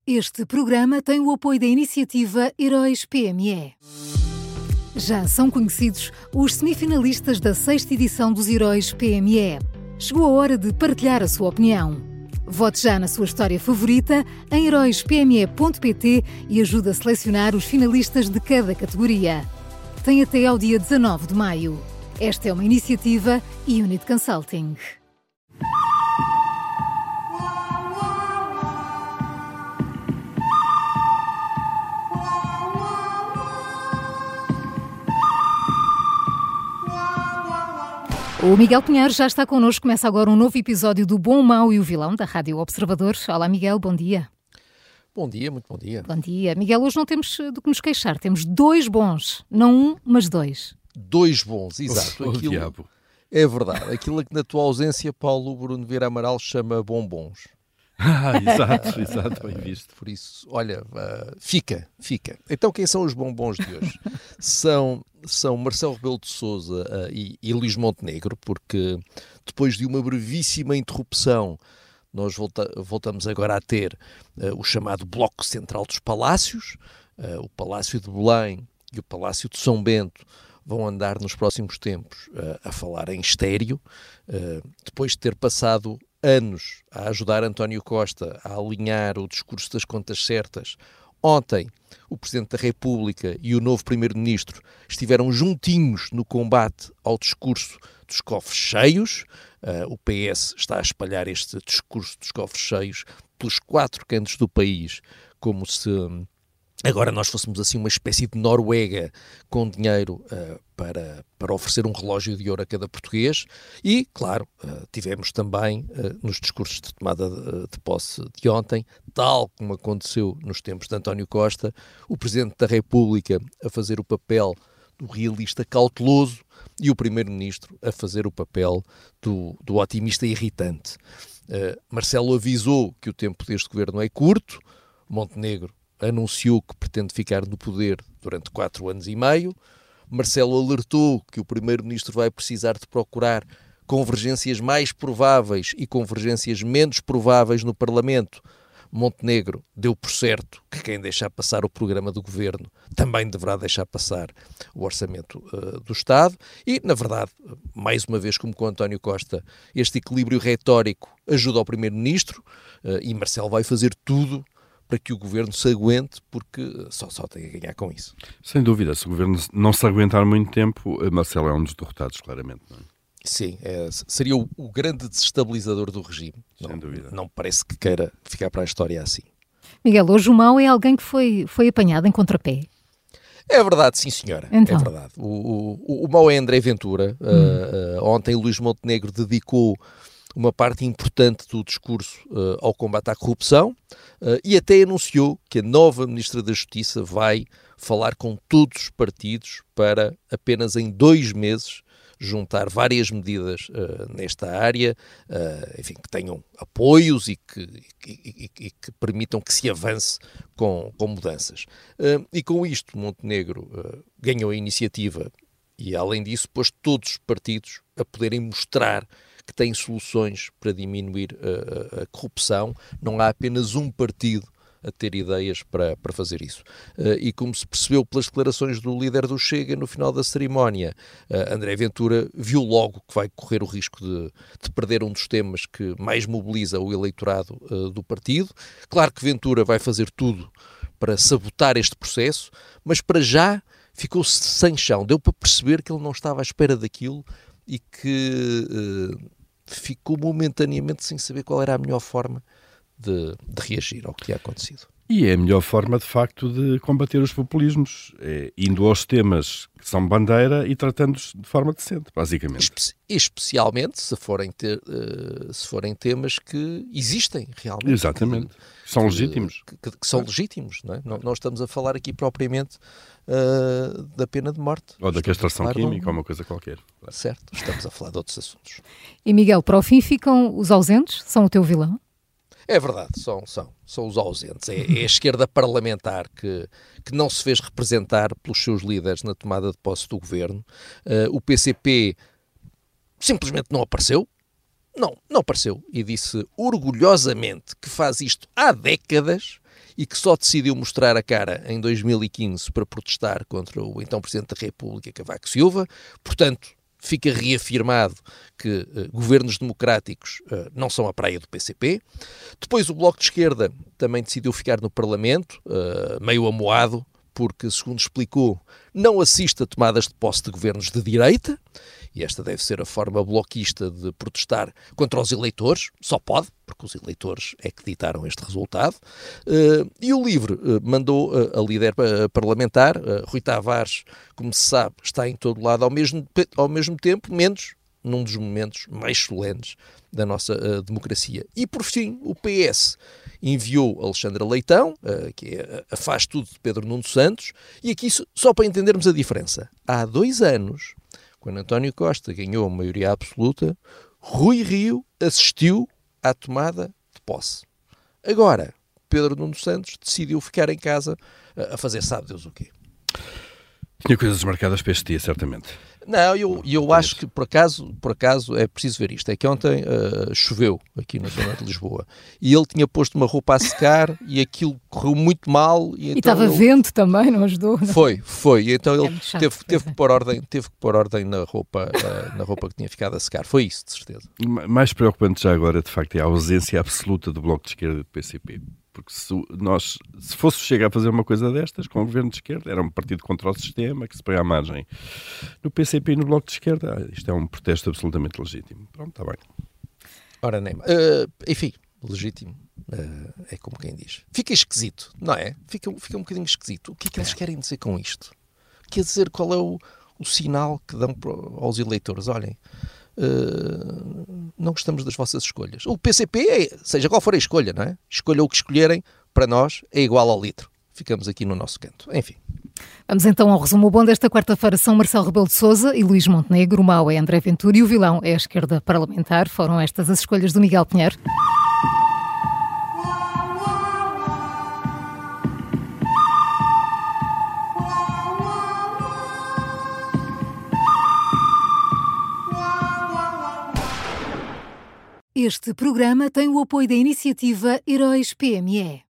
Este programa tem o apoio da iniciativa Heróis PME. Já são conhecidos os semifinalistas da 6ª edição dos Heróis PME. Chegou a hora de partilhar a sua opinião. Vote já na sua história favorita em heróispme.pt e ajude a selecionar os finalistas de cada categoria. Tem até ao dia 19 de maio. Esta é uma iniciativa Unit Consulting. O Miguel Pinheiro já está connosco. Começa agora um novo episódio do Bom, o Mau e o Vilão da Rádio Observador. Olá, Miguel, bom dia. Bom dia, muito bom dia. Bom dia. Miguel, hoje não temos do que nos queixar. Temos dois bons. Não um, mas dois. Dois bons, exato. O diabo. É verdade. Aquilo que na tua ausência Paulo Bruno Vieira Amaral chama bombons. Exato, bem visto. Por isso, olha, fica. Então quem são os bombons de hoje? São Marcelo Rebelo de Sousa e Luís Montenegro, porque depois de uma brevíssima interrupção nós voltamos agora a ter o chamado Bloco Central dos Palácios. O Palácio de Belém e o Palácio de São Bento vão andar nos próximos tempos a falar em estéreo, depois de ter passado anos a ajudar António Costa a alinhar o discurso das contas certas. Ontem, o Presidente da República e o novo Primeiro-Ministro estiveram juntinhos no combate ao discurso dos cofres cheios. O PS está a espalhar este discurso dos cofres cheios pelos 4 cantos do país, como se agora nós fôssemos assim uma espécie de Noruega com dinheiro para oferecer um relógio de ouro a cada português. E, claro, tivemos também nos discursos de tomada de posse de ontem, tal como aconteceu nos tempos de António Costa, o Presidente da República a fazer o papel do realista cauteloso e o Primeiro-Ministro a fazer o papel do otimista irritante. Marcelo avisou que o tempo deste governo é curto, Montenegro anunciou que pretende ficar no poder durante 4 anos e meio. Marcelo alertou que o Primeiro-Ministro vai precisar de procurar convergências mais prováveis e convergências menos prováveis no Parlamento. Montenegro deu por certo que quem deixar passar o programa do Governo também deverá deixar passar o Orçamento do Estado e, na verdade, mais uma vez como com António Costa, este equilíbrio retórico ajuda ao Primeiro-Ministro e Marcelo vai fazer tudo para que o Governo se aguente, porque só tem a ganhar com isso. Sem dúvida, se o Governo não se aguentar muito tempo, Marcelo é um dos derrotados, claramente. Não é? Sim, seria o grande desestabilizador do regime. Sem dúvida. Não parece que queira ficar para a história assim. Miguel, hoje o Mau é alguém que foi apanhado em contrapé. É verdade, sim senhora. Então. É verdade. O Mau é André Ventura. Ontem Luís Montenegro dedicou uma parte importante do discurso ao combate à corrupção e até anunciou que a nova Ministra da Justiça vai falar com todos os partidos para apenas em 2 meses juntar várias medidas nesta área, enfim, que tenham apoios e que permitam que se avance com mudanças. E com isto Montenegro ganhou a iniciativa e, além disso, pôs todos os partidos a poderem mostrar que têm soluções para diminuir a corrupção. Não há apenas um partido a ter ideias para fazer isso. E como se percebeu pelas declarações do líder do Chega no final da cerimónia, André Ventura viu logo que vai correr o risco de perder um dos temas que mais mobiliza o eleitorado do partido. Claro que Ventura vai fazer tudo para sabotar este processo, mas para já ficou-se sem chão. Deu para perceber que ele não estava à espera daquilo e que ficou momentaneamente sem saber qual era a melhor forma de reagir ao que tinha acontecido. E é a melhor forma, de facto, de combater os populismos, indo aos temas que são bandeira e tratando-os de forma decente, basicamente. Especialmente se forem temas que existem realmente. Exatamente. São legítimos. Que são legítimos, não é? Não estamos a falar aqui propriamente da pena de morte. Ou da castração química, ou uma coisa qualquer. Certo, estamos a falar de outros assuntos. E Miguel, para o fim ficam os ausentes? São o teu vilão? É verdade, são os ausentes. É a esquerda parlamentar que não se fez representar pelos seus líderes na tomada de posse do governo. O PCP simplesmente não apareceu. Não apareceu. E disse orgulhosamente que faz isto há décadas e que só decidiu mostrar a cara em 2015 para protestar contra o então Presidente da República, Cavaco Silva. Portanto, fica reafirmado que governos democráticos não são a praia do PCP. Depois o Bloco de Esquerda também decidiu ficar no Parlamento, meio amoado, porque, segundo explicou, não assiste a tomadas de posse de governos de direita, e esta deve ser a forma bloquista de protestar contra os eleitores, só pode, porque os eleitores é que ditaram este resultado. E o LIVRE mandou a líder parlamentar, Rui Tavares, como se sabe, está em todo lado ao mesmo tempo, menos num dos momentos mais solenes da nossa democracia. E, por fim, o PS enviou Alexandra Leitão, que é a faz tudo de Pedro Nuno Santos, e aqui, só para entendermos a diferença, há 2 anos, quando António Costa ganhou a maioria absoluta, Rui Rio assistiu à tomada de posse. Agora, Pedro Nuno Santos decidiu ficar em casa a fazer sabe Deus o quê. Tinha coisas marcadas para este dia, certamente. Não, eu acho que por acaso é preciso ver isto. É que ontem choveu aqui na zona de Lisboa e ele tinha posto uma roupa a secar e aquilo correu muito mal. E então estava vento também, não ajudou? Não? Foi. E então ele chato, teve que pôr ordem na roupa que tinha ficado a secar. Foi isso, de certeza. Mais preocupante já agora, de facto, é a ausência absoluta do Bloco de Esquerda e do PCP. Porque se fosse chegar a fazer uma coisa destas com o governo de esquerda, era um partido contra o sistema que se põe à margem. No PCP e no Bloco de Esquerda, isto é um protesto absolutamente legítimo. Pronto, está bem. Ora, nem enfim, legítimo. É como quem diz. Fica esquisito, não é? Fica um bocadinho esquisito. O que é que eles querem dizer com isto? Quer dizer, qual é o sinal que dão aos eleitores? Olhem, não gostamos das vossas escolhas. O PCP, seja qual for a escolha, não é? Escolha o que escolherem, para nós é igual ao litro. Ficamos aqui no nosso canto. Enfim. Vamos então ao resumo. O bom desta quarta-feira são Marcelo Rebelo de Sousa e Luís Montenegro. O mau é André Ventura e o vilão é a esquerda parlamentar. Foram estas as escolhas do Miguel Pinheiro. Este programa tem o apoio da iniciativa Heróis PME.